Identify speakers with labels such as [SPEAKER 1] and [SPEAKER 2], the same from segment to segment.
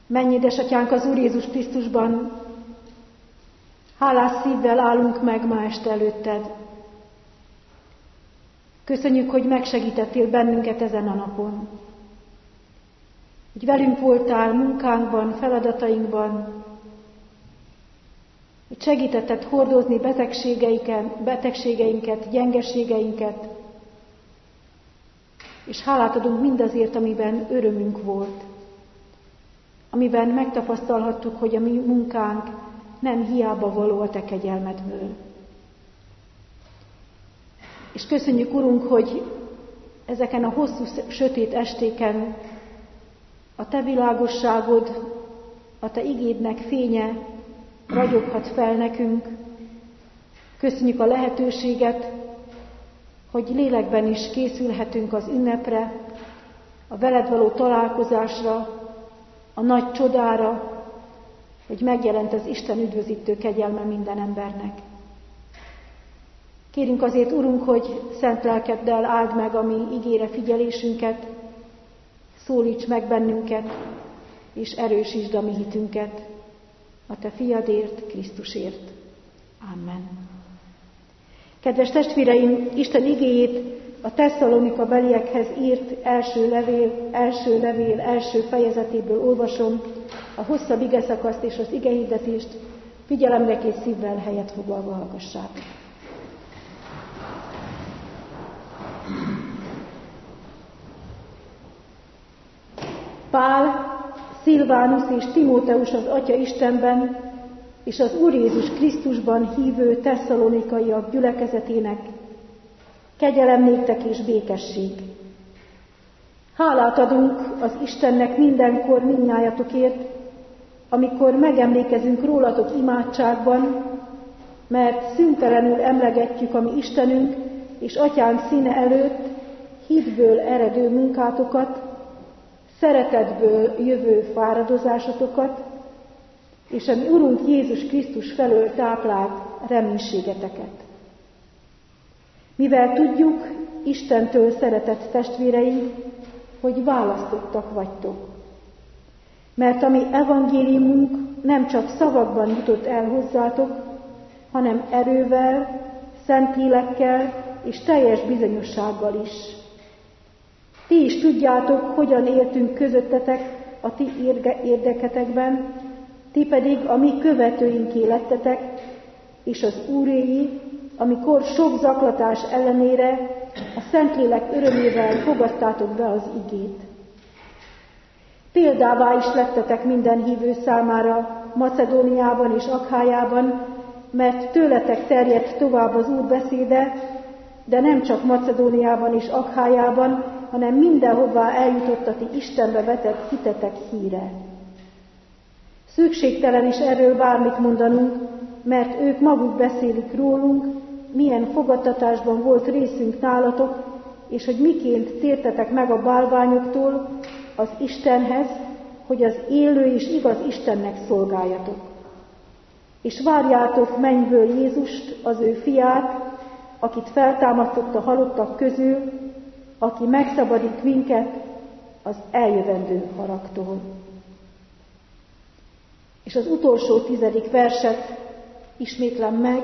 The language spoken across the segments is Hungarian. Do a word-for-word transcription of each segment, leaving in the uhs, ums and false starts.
[SPEAKER 1] Mennyi édesatyánk az Úr Jézus Krisztusban, hálás szívvel állunk meg ma este előtted. Köszönjük, hogy megsegítettél bennünket ezen a napon. Hogy velünk voltál munkánkban, feladatainkban, hogy segítetted hordozni betegségeinket, gyengeségeinket, és hálát adunk mindazért, amiben örömünk volt, amiben megtapasztalhattuk, hogy a mi munkánk nem hiába való a te kegyelmedből. És köszönjük, Urunk, hogy ezeken a hosszú, sötét estéken a te világosságod, a te igédnek fénye ragyoghat fel nekünk. Köszönjük a lehetőséget, hogy lélekben is készülhetünk az ünnepre, a veled való találkozásra, a nagy csodára, hogy megjelent az Isten üdvözítő kegyelme minden embernek. Kérünk azért, Urunk, hogy szent lelkeddel áld meg a mi igére figyelésünket, szólíts meg bennünket, és erősítsd a mi hitünket, a te fiadért, Krisztusért. Amen. Kedves testvéreim, Isten igéjét a Tesszalonika beliekhez írt első levél, első levél, első fejezetéből olvasom, a hosszabb igeszakaszt és az igehirdetést figyelemre és szívvel helyet foglalva hallgassák. Pál, Szilvánusz és Timóteus az Atya Istenben és az Úr Jézus Krisztusban hívő tesszalonikaiak gyülekezetének, kegyelem néktek és békesség. Hálát adunk az Istennek mindenkor mindnyájatokért, amikor megemlékezünk rólatok imádságban, mert szüntelenül emlegetjük a mi Istenünk és Atyánk színe előtt hitből eredő munkátokat, szeretetből jövő fáradozásotokat, és a mi Urunk Jézus Krisztus felől táplált reménységeteket. Mivel tudjuk, Istentől szeretett testvéreink, hogy választottak vagytok. Mert a mi evangéliumunk nem csak szavakban jutott el hozzátok, hanem erővel, szent lélekkel és teljes bizonyossággal is. Ti is tudjátok, hogyan éltünk közöttetek a ti érdeketekben, ti pedig a mi követőinké lettetek, és az Úréi, amikor sok zaklatás ellenére a Szentlélek örömével fogadtátok be az igét. Példává is lettetek minden hívő számára Macedóniában és Akhájában, mert tőletek terjedt tovább az Úr beszéde, de nem csak Macedóniában és Akhájában, hanem mindenhová eljutott a ti Istenbe vetett hitetek híre. Szükségtelen is erről bármit mondanunk, mert ők maguk beszélik rólunk, milyen fogadtatásban volt részünk nálatok, és hogy miként tértetek meg a bálványoktól az Istenhez, hogy az élő és igaz Istennek szolgáljatok. És várjátok mennyből Jézust, az ő fiát, akit feltámasztott a halottak közül, aki megszabadít minket az eljövendő haragtól. És az utolsó tizedik verset ismétlem meg,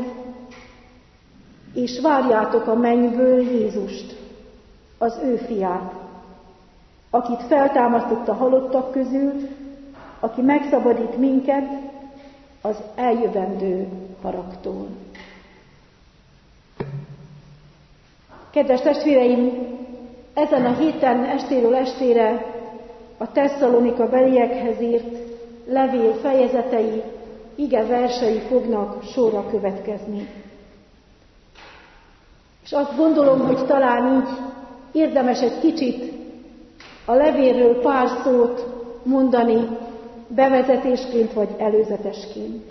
[SPEAKER 1] és várjátok a mennyből Jézust, az ő fiát, akit feltámasztott a halottak közül, aki megszabadít minket az eljövendő haragtól. Kedves testvéreim, ezen a héten estéről estére a Tesszalonika beliekhez írt levél fejezetei, ige versei fognak sorra következni. És azt gondolom, hogy talán így érdemes egy kicsit a levélről pár szót mondani bevezetésként vagy előzetesként.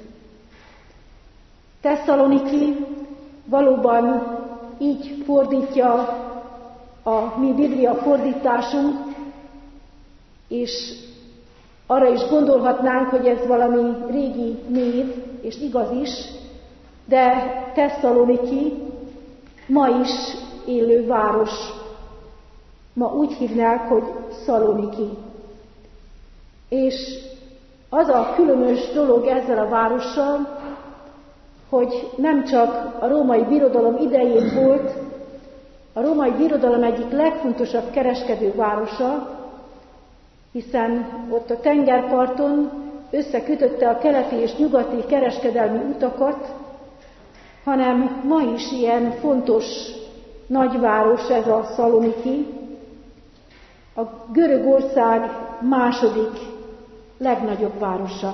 [SPEAKER 1] Tesszaloniki valóban így fordítja a mi Biblia fordításunk, és arra is gondolhatnánk, hogy ez valami régi név, és igaz is, de Tesszaloniki ma is élő város. Ma úgy hívnák, hogy Szaloniki. És Az a különös dolog ezzel a várossal, hogy nem csak a római birodalom idején volt a római birodalom egyik legfontosabb kereskedővárosa, hiszen ott a tengerparton összekötötte a keleti és nyugati kereskedelmi utakat, hanem ma is ilyen fontos nagyváros ez a Szaloniki, a Görögország második legnagyobb városa.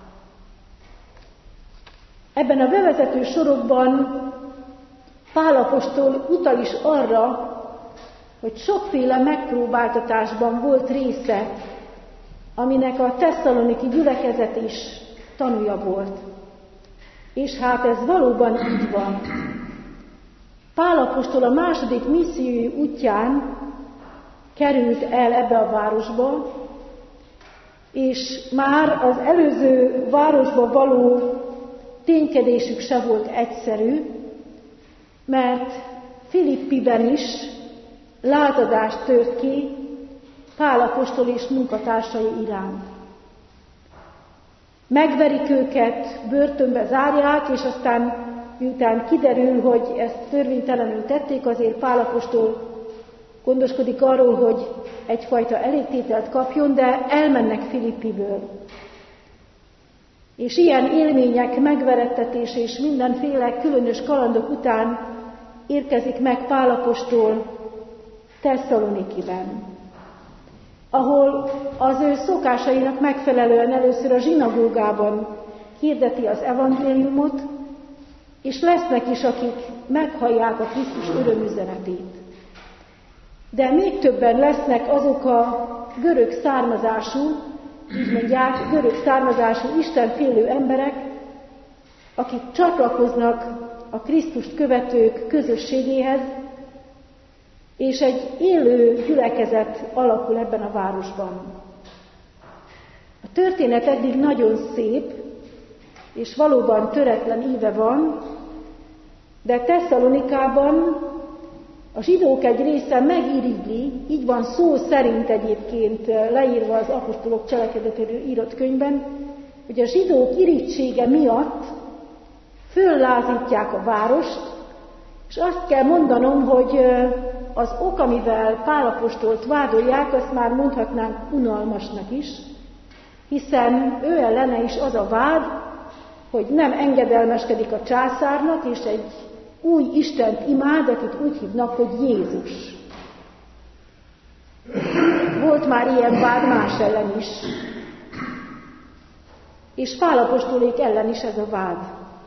[SPEAKER 1] Ebben a bevezető sorokban Pál apostol utal is arra, hogy sokféle megpróbáltatásban volt része, aminek a tesszaloniki gyülekezet is tanúja volt. És hát ez valóban így van. Pál apostol a második missziói útján került el ebbe a városba, és már az előző városba való ténykedésük se volt egyszerű, mert Filippiben is lázadást tört ki Pál apostol és munkatársai iránt. Megverik őket, börtönbe zárják, és aztán miután kiderül, hogy ezt törvénytelenül tették, azért Pál apostol gondoskodik arról, hogy egyfajta elégtételt kapjon, de elmennek Filippiből. És ilyen élmények, megverettetés és mindenféle különös kalandok után érkezik meg Pál apostol Tesszalonikiben, ahol az ő szokásainak megfelelően először a zsinagógában hirdeti az evangéliumot, és lesznek is, akik meghallják a Krisztus örömüzenetét. De még többen lesznek azok a görög származású, így mondják, görög származású, istenfélő emberek, akik csatlakoznak a Krisztust követők közösségéhez, és egy élő gyülekezet alakul ebben a városban. A történet eddig nagyon szép, és valóban töretlen íve van, de Tesszalonikában a zsidók egy része megirigyli, így van szó szerint egyébként leírva az apostolok cselekedetéről írott könyvben, hogy a zsidók irítsége miatt föllázítják a várost, és azt kell mondanom, hogy az ok, amivel Pál apostolt vádolják, azt már mondhatnánk unalmasnak is, hiszen ő ellene is az a vád, hogy nem engedelmeskedik a császárnak, és egy új Istent imád, akit úgy hívnak, hogy Jézus. Volt már ilyen vád más ellen is. És Pál apostolék ellen is ez a vád.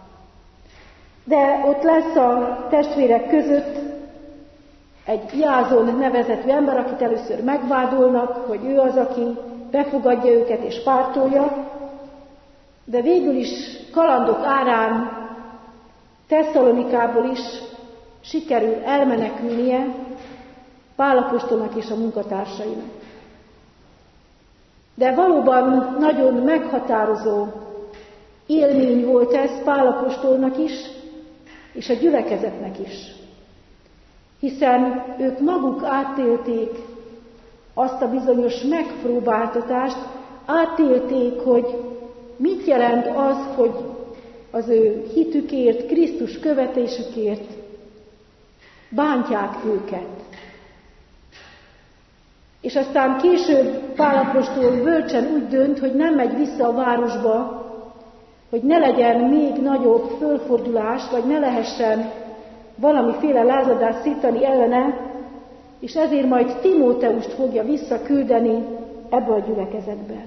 [SPEAKER 1] De ott lesz a testvérek között egy Jázon nevezetű ember, akit először megvádolnak, hogy ő az, aki befogadja őket és pártolja, de végül is kalandok árán Tesszalonikából is sikerül elmenekülnie Pál apostolnak és a munkatársainak. De valóban nagyon meghatározó élmény volt ez Pál apostolnak is, és a gyülekezetnek is. Hiszen ők maguk átélték azt a bizonyos megpróbáltatást, átélték, hogy mit jelent az, hogy az ő hitükért, Krisztus követésükért bántják őket. És aztán később Pál apostol bölcsen úgy dönt, hogy nem megy vissza a városba, hogy ne legyen még nagyobb fölfordulás, vagy ne lehessen valamiféle lázadást szítani ellene, és ezért majd Timóteust fogja visszaküldeni ebbe a gyülekezetbe.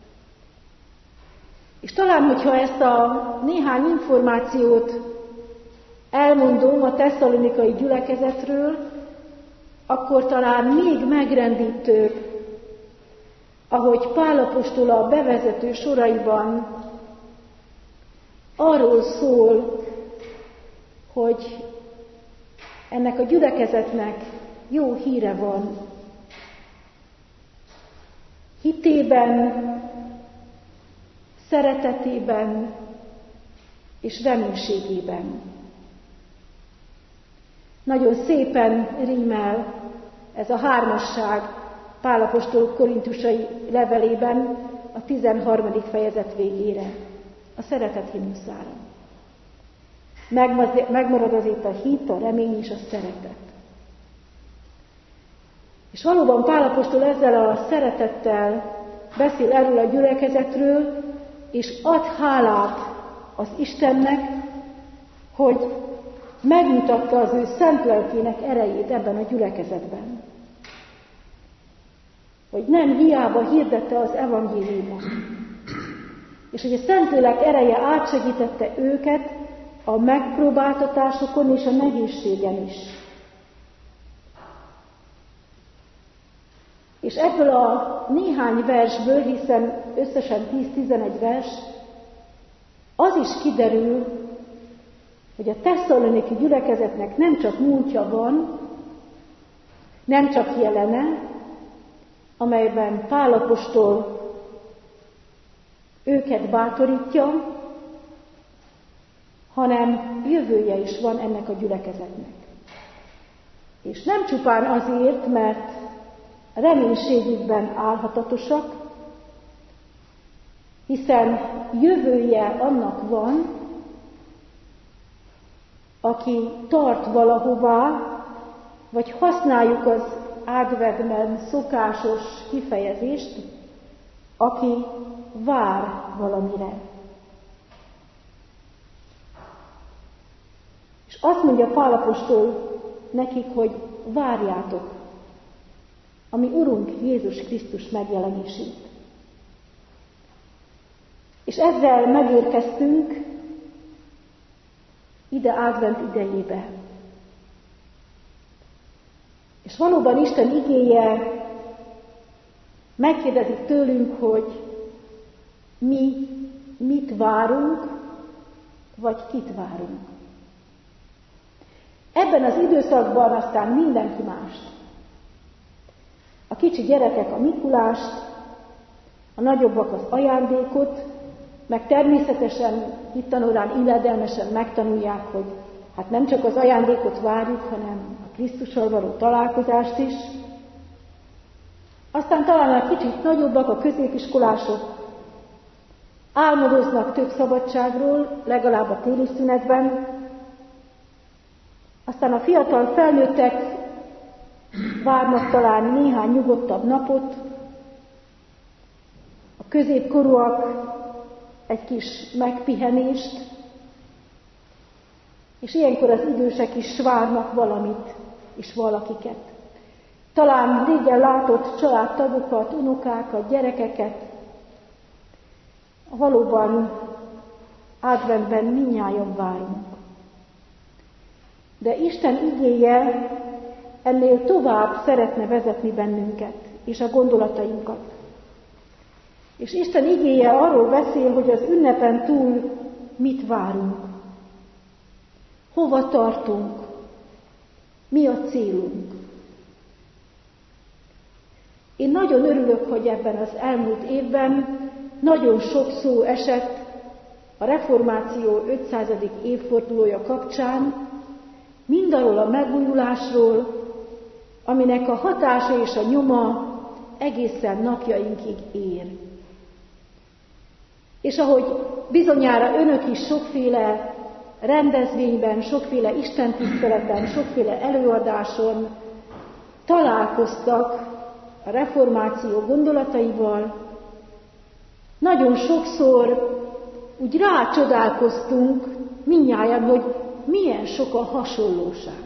[SPEAKER 1] És talán, hogyha ezt a néhány információt elmondom a tesszalonikai gyülekezetről, akkor talán még megrendítőbb, ahogy Pál apostol a bevezető soraiban arról szól, hogy ennek a gyülekezetnek jó híre van. Hitében, szeretetében és reménységében. Nagyon szépen rímel ez a hármasság Pál apostol korintusai levelében a tizenharmadik fejezet végére, a szeretet himnuszára. Megmarad az itt a hit, a remény és a szeretet. És valóban Pál apostol ezzel a szeretettel beszél erről a gyülekezetről, és ad hálát az Istennek, hogy megmutatta az ő szent lelkének erejét ebben a gyülekezetben. Hogy nem hiába hirdette az evangéliumot. És hogy a Szentlélek ereje átsegítette őket a megpróbáltatásokon és a nehézségen is. És ebből a néhány versből, hiszen összesen tíz-tizenegy vers, az is kiderül, hogy a tesszaloniki gyülekezetnek nem csak múltja van, nem csak jelene, amelyben Pál apostol őket bátorítja, hanem jövője is van ennek a gyülekezetnek. És nem csupán azért, mert reménységükben állhatatosak, hiszen jövője annak van, aki tart valahová, vagy használjuk az adventben szokásos kifejezést, aki vár valamire. És azt mondja Pál apostol nekik, hogy várjátok a mi Urunk Jézus Krisztus megjelenését. És ezzel megérkeztünk ide advent idejébe. És valóban Isten igéje megkérdezik tőlünk, hogy mi mit várunk, vagy kit várunk. Ebben az időszakban aztán mindenki mást. A kicsi gyerekek a Mikulást, a nagyobbak az ajándékot, meg természetesen hittanórán illedelmesen megtanulják, hogy hát nem csak az ajándékot várjuk, hanem a Krisztussal való találkozást is. Aztán talán a kicsit nagyobbak, a középiskolások álmodoznak több szabadságról, legalább a téli szünetben. Aztán a fiatal felnőttek várnak talán néhány nyugodtabb napot, a középkorúak egy kis megpihenést, és ilyenkor az idősek is várnak valamit és valakiket. Talán régen látott családtagokat, unokákat, gyerekeket. Valóban adventben mindnyájan várunk. De Isten igéje ennél tovább szeretne vezetni bennünket és a gondolatainkat. És Isten igéje arról beszél, hogy az ünnepen túl mit várunk, hova tartunk, mi a célunk. Én nagyon örülök, hogy ebben az elmúlt évben nagyon sok szó esett a reformáció ötszázadik évfordulója kapcsán, mindarról a megújulásról, aminek a hatása és a nyoma egészen napjainkig ér. És ahogy bizonyára önök is sokféle rendezvényben, sokféle istentiszteleten, sokféle előadáson találkoztak a reformáció gondolataival, nagyon sokszor úgy rácsodálkoztunk mindnyájan, hogy milyen sok a hasonlóság.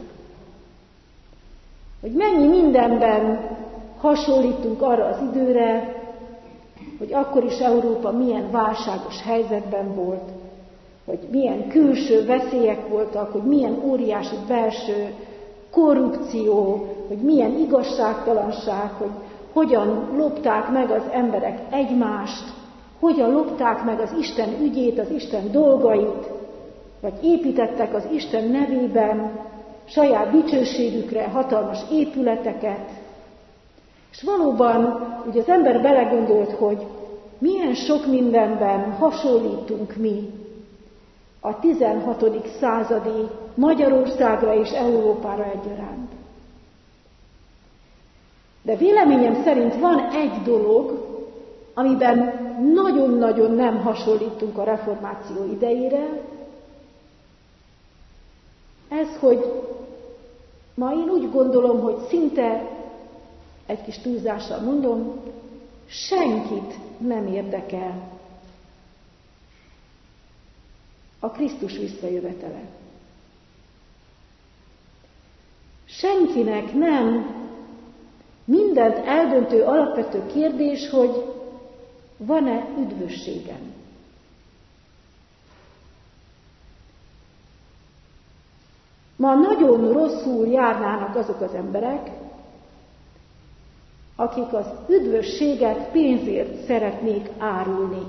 [SPEAKER 1] Hogy mennyi mindenben hasonlítunk arra az időre, hogy akkor is Európa milyen válságos helyzetben volt, hogy milyen külső veszélyek voltak, hogy milyen óriási belső korrupció, hogy milyen igazságtalanság, hogy hogyan lopták meg az emberek egymást, hogyan lopták meg az Isten ügyét, az Isten dolgait, vagy építettek az Isten nevében saját dicsőségükre hatalmas épületeket. És valóban ugye az ember belegondolt, hogy milyen sok mindenben hasonlítunk mi a tizenhatodik századi Magyarországra és Európára egyaránt. De véleményem szerint van egy dolog, amiben nagyon-nagyon nem hasonlítunk a reformáció idejére, ez, hogy ma én úgy gondolom, hogy szinte, egy kis túlzással mondom, senkit nem érdekel a Krisztus visszajövetele. Senkinek nem mindent eldöntő alapvető kérdés, hogy van-e üdvösségem. Ma nagyon rosszul járnának azok az emberek, akik az üdvösséget pénzért szeretnék árulni.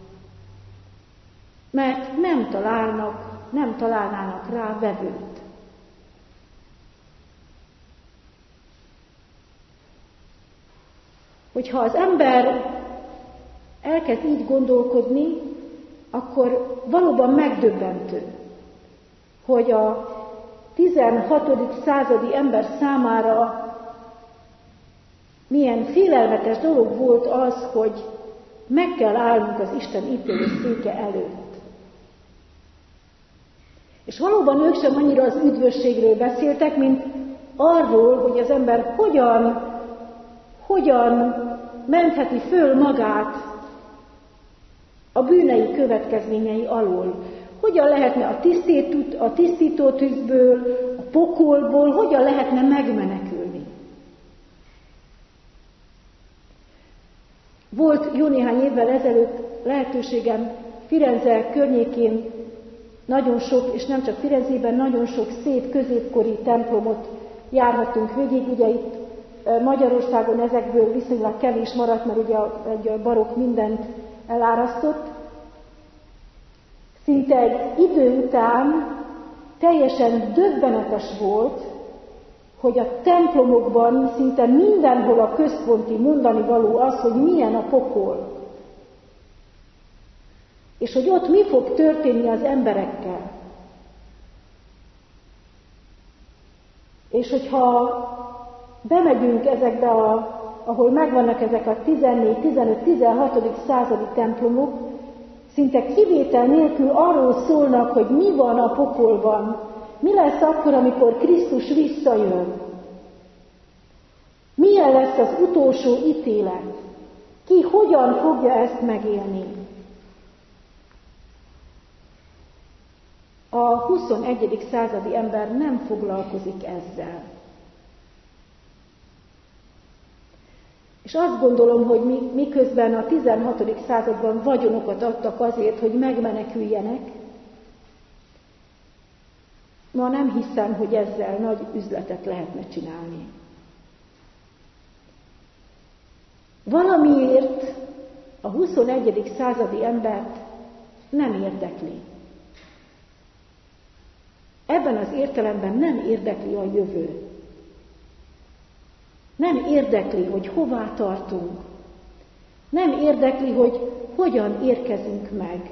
[SPEAKER 1] Mert nem találnak, nem találnának rá vevőt. Hogyha az ember elkezd így gondolkodni, akkor valóban megdöbbentő, hogy a tizenhatodik századi ember számára milyen félelmetes dolog volt az, hogy meg kell állnunk az Isten ítélő széke előtt. És valóban ők sem annyira az üdvösségről beszéltek, mint arról, hogy az ember hogyan, hogyan mentheti föl magát a bűnei következményei alól. Hogyan lehetne a, tisztító, a tisztító tűzből, a pokolból, hogyan lehetne megmenekülni. Volt jó néhány évvel ezelőtt lehetőségem Firenze környékén nagyon sok, és nem csak Firenzében, nagyon sok szép középkori templomot járhattunk végig. Ugye itt Magyarországon ezekből viszonylag kevés maradt, mert ugye egy barokk mindent elárasztott. Szinte egy idő után teljesen döbbenetes volt, hogy a templomokban szinte mindenhol a központi mondani való az, hogy milyen a pokol. És hogy ott mi fog történni az emberekkel. És hogyha bemegyünk ezekbe, a, ahol megvannak ezek a tizennégy, tizenöt, tizenhatodik századi templomok, szinte kivétel nélkül arról szólnak, hogy mi van a pokolban, mi lesz akkor, amikor Krisztus visszajön. Milyen lesz az utolsó ítélet? Ki hogyan fogja ezt megélni? A huszonegyedik századi ember nem foglalkozik ezzel. És azt gondolom, hogy mi, miközben a tizenhatodik században vagyonokat adtak azért, hogy megmeneküljenek, ma nem hiszem, hogy ezzel nagy üzletet lehetne csinálni. Valamiért a huszonegyedik századi embert nem érdekli. Ebben az értelemben nem érdekli a jövő. Nem érdekli, hogy hová tartunk. Nem érdekli, hogy hogyan érkezünk meg.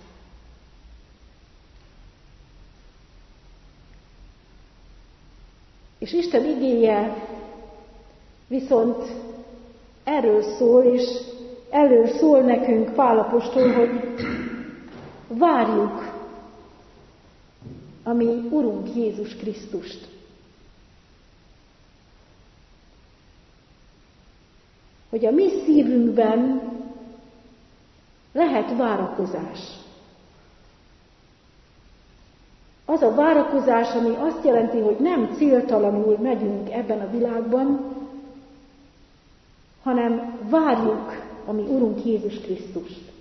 [SPEAKER 1] És Isten igéje viszont erről szól, és erről szól nekünk Pál apostol, hogy várjuk a mi Urunk Jézus Krisztust. Hogy a mi szívünkben lehet várakozás. Az a várakozás, ami azt jelenti, hogy nem céltalanul megyünk ebben a világban, hanem várjuk a mi Urunk Jézus Krisztust.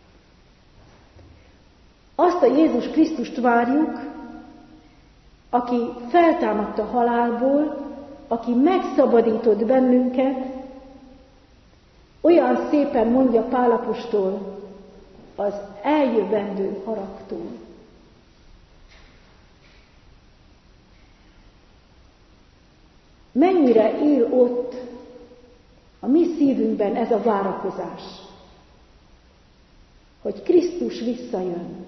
[SPEAKER 1] Azt a Jézus Krisztust várjuk, aki feltámadt a halálból, aki megszabadított bennünket, olyan szépen mondja Pál apostol, az eljövendő haragtól. Mennyire él ott a mi szívünkben ez a várakozás, hogy Krisztus visszajön.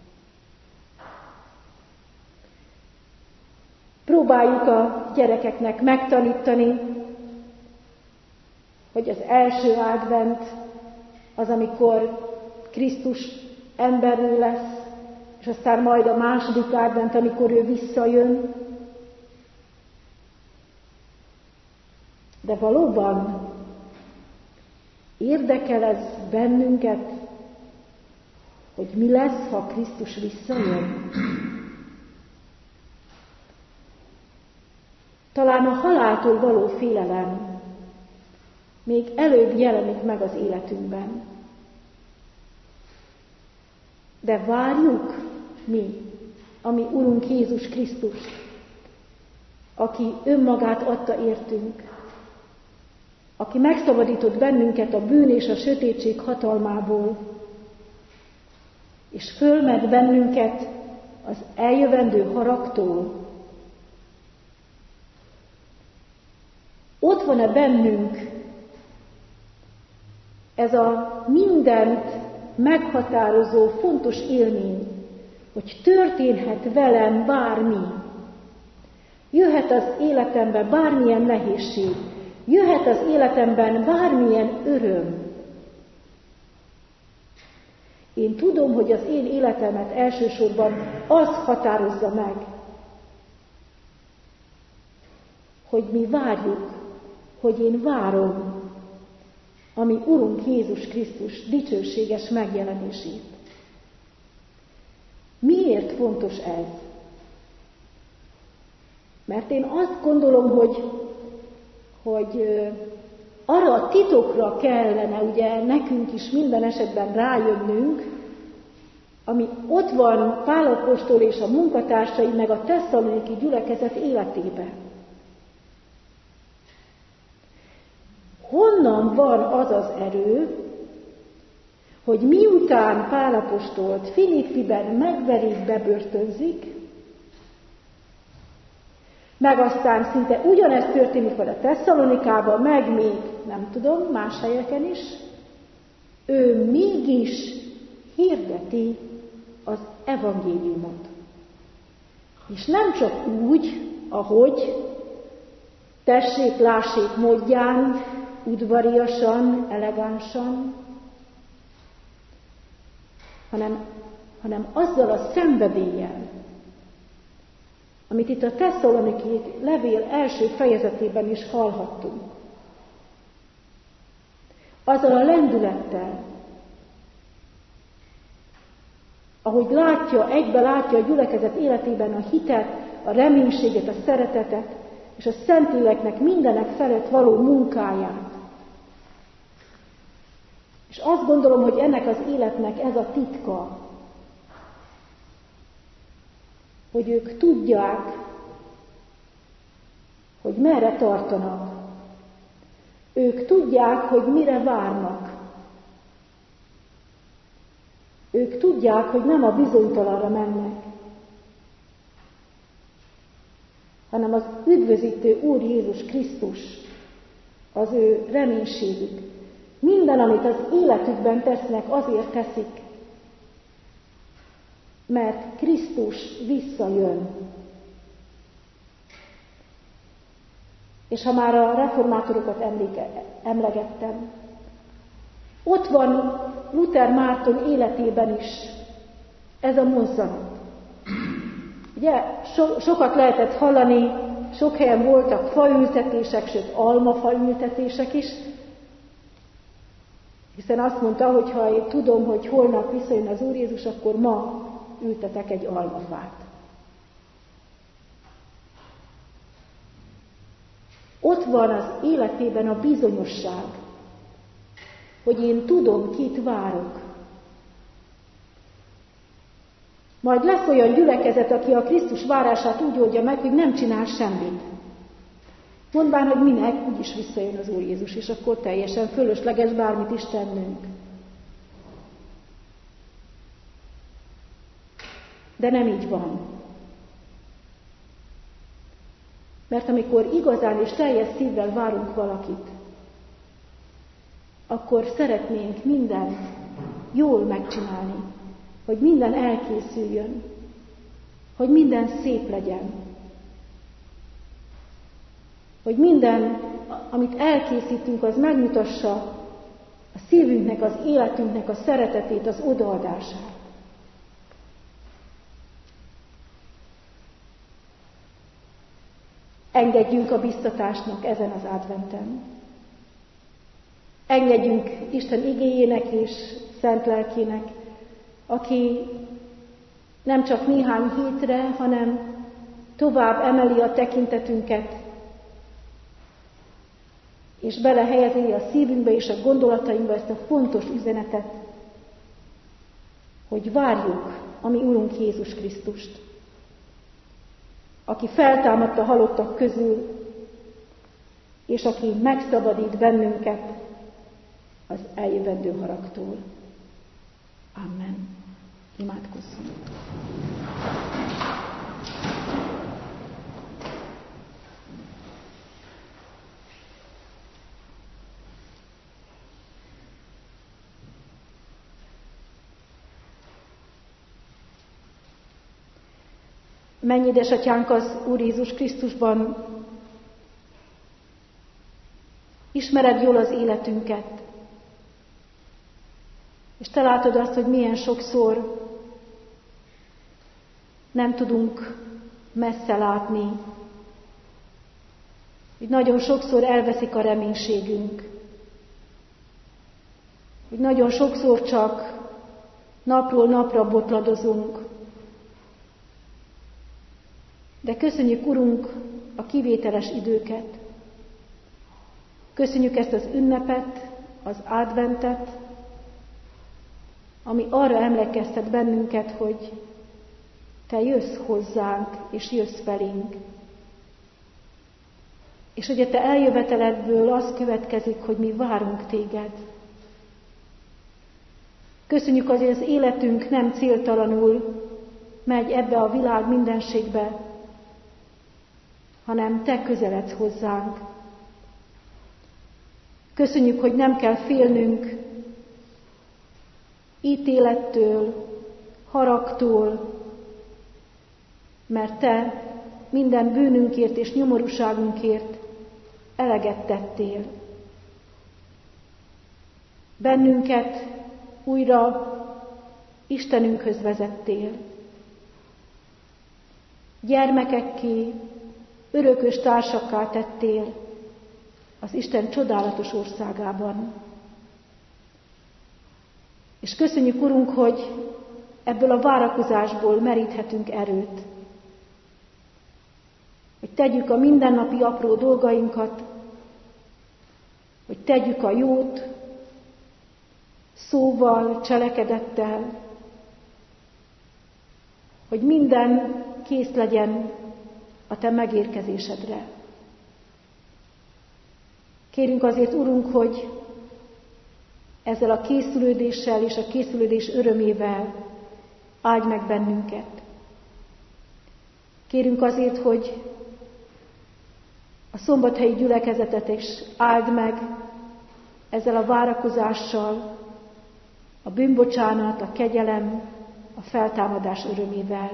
[SPEAKER 1] Próbáljuk a gyerekeknek megtanítani, hogy az első advent az, amikor Krisztus emberű lesz, és aztán majd a második advent, amikor ő visszajön. De valóban érdekel ez bennünket, hogy mi lesz, ha Krisztus visszajön? Talán a haláltól való félelem még előbb jelenik meg az életünkben. De várjuk mi, a mi Urunk Jézus Krisztust, aki önmagát adta értünk, aki megszabadított bennünket a bűn és a sötétség hatalmából, és fölmed bennünket az eljövendő haragtól. Ott van-e bennünk ez a mindent meghatározó, fontos élmény, hogy történhet velem bármi. Jöhet az életemben bármilyen nehézség, jöhet az életemben bármilyen öröm. Én tudom, hogy az én életemet elsősorban az határozza meg, hogy mi várjuk, hogy én várom a mi Urunk Jézus Krisztus dicsőséges megjelenését. Miért fontos ez? Mert én azt gondolom, hogy, hogy arra a titokra kellene ugye nekünk is minden esetben rájönnünk, ami ott van Pál apostol és a munkatársai meg a tesszaloniki gyülekezet életében. Honnan van az az erő, hogy miután Pál apostolt Filippiben megverik, bebörtönzik, meg aztán szinte ugyanezt történik vele Tesszalonikában, meg még, nem tudom, más helyeken is, ő mégis hirdeti az evangéliumot. És nem csak úgy, ahogy tessék, lássék módján, udvariasan, elegánsan, hanem, hanem azzal a szenvedéllyel, amit itt a Tesszaloniki levél első fejezetében is hallhattunk. Azzal a lendülettel, ahogy látja, egybe látja a gyülekezet életében a hitet, a reménységet, a szeretetet, és a Szentléleknek mindenek felett való munkáját. És azt gondolom, hogy ennek az életnek ez a titka, hogy ők tudják, hogy merre tartanak. Ők tudják, hogy mire várnak. Ők tudják, hogy nem a bizonytalanra mennek, hanem az üdvözítő Úr Jézus Krisztus az ő reménységük. Minden, amit az életükben tesznek, azért teszik, mert Krisztus visszajön. És ha már a reformátorokat emléke, emlegettem, ott van Luther Márton életében is ez a mozzanat. Ugye so, sokat lehetett hallani, sok helyen voltak faültetések, sőt almafaültetések is, hiszen azt mondta, hogy ha én tudom, hogy holnap visszajön az Úr Jézus, akkor ma ültetek egy almafát. Ott van az életében a bizonyosság, hogy én tudom, kit várok. Majd lesz olyan gyülekezet, aki a Krisztus várását úgy oldja meg, hogy nem csinál semmit. Mondván, hogy minek, úgyis visszajön az Úr Jézus, és akkor teljesen fölösleges bármit is tennünk. De nem így van. Mert amikor igazán és teljes szívvel várunk valakit, akkor szeretnénk mindent jól megcsinálni, hogy minden elkészüljön, hogy minden szép legyen, hogy minden, amit elkészítünk, az megmutassa a szívünknek, az életünknek a szeretetét, az odaadását. Engedjünk a biztatásnak ezen az adventen. Engedjünk Isten igéjének és szent lelkének, aki nem csak néhány hétre, hanem tovább emeli a tekintetünket, és belehelyezi a szívünkbe és a gondolatainkba ezt a fontos üzenetet, hogy várjuk a mi Urunk Jézus Krisztust, aki feltámadt a halottak közül, és aki megszabadít bennünket az eljövendő haragtól. Amen. Imádkozzunk. Menj, édesatyánk, az Úr Jézus Krisztusban, ismered jól az életünket, és te látod azt, hogy milyen sokszor nem tudunk messze látni, hogy nagyon sokszor elveszik a reménységünk, hogy nagyon sokszor csak napról napra botladozunk. De köszönjük, Urunk, a kivételes időket. Köszönjük ezt az ünnepet, az adventet, ami arra emlékeztet bennünket, hogy te jössz hozzánk, és jössz felénk. És hogy a te eljöveteledből az következik, hogy mi várunk téged. Köszönjük azért, az életünk nem céltalanul megy ebbe a világ mindenségbe, hanem te közeledsz hozzánk. Köszönjük, hogy nem kell félnünk ítélettől, haragtól, mert te minden bűnünkért és nyomorúságunkért eleget tettél. Bennünket újra Istenünkhöz vezettél. Gyermekekké, örökös társakká tettél az Isten csodálatos országában. És köszönjük, Urunk, hogy ebből a várakozásból meríthetünk erőt, hogy tegyük a mindennapi apró dolgainkat, hogy tegyük a jót szóval, cselekedettel, hogy minden kész legyen a te megérkezésedre. Kérünk azért, Urunk, hogy ezzel a készülődéssel és a készülődés örömével áldj meg bennünket. Kérünk azért, hogy a szombathelyi gyülekezetet is áld meg ezzel a várakozással, a bűnbocsánat, a kegyelem, a feltámadás örömével.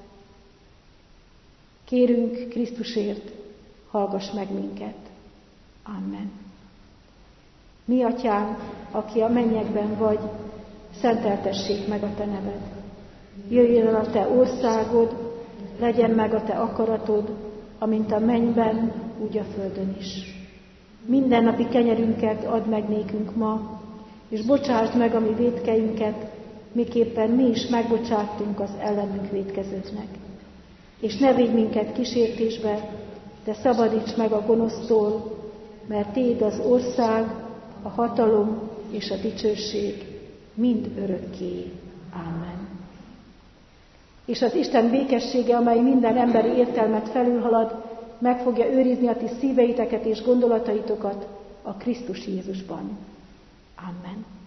[SPEAKER 1] Kérünk Krisztusért, hallgass meg minket. Amen. Mi, Atyánk, aki a mennyekben vagy, szenteltessék meg a te neved. Jöjjön el a te országod, legyen meg a te akaratod, amint a mennyben, úgy a földön is. Mindennapi kenyerünket add meg nékünk ma, és bocsásd meg a mi vétkeinket, miképpen mi is megbocsáttunk az ellenünk vétkezőknek. És ne védj minket kísértésbe, de szabadíts meg a gonosztól, mert Téd az ország, a hatalom és a dicsőség mind örökké. Ámen. És az Isten békessége, amely minden emberi értelmet felülhalad, meg fogja őrizni a ti szíveiteket és gondolataitokat a Krisztus Jézusban. Amen.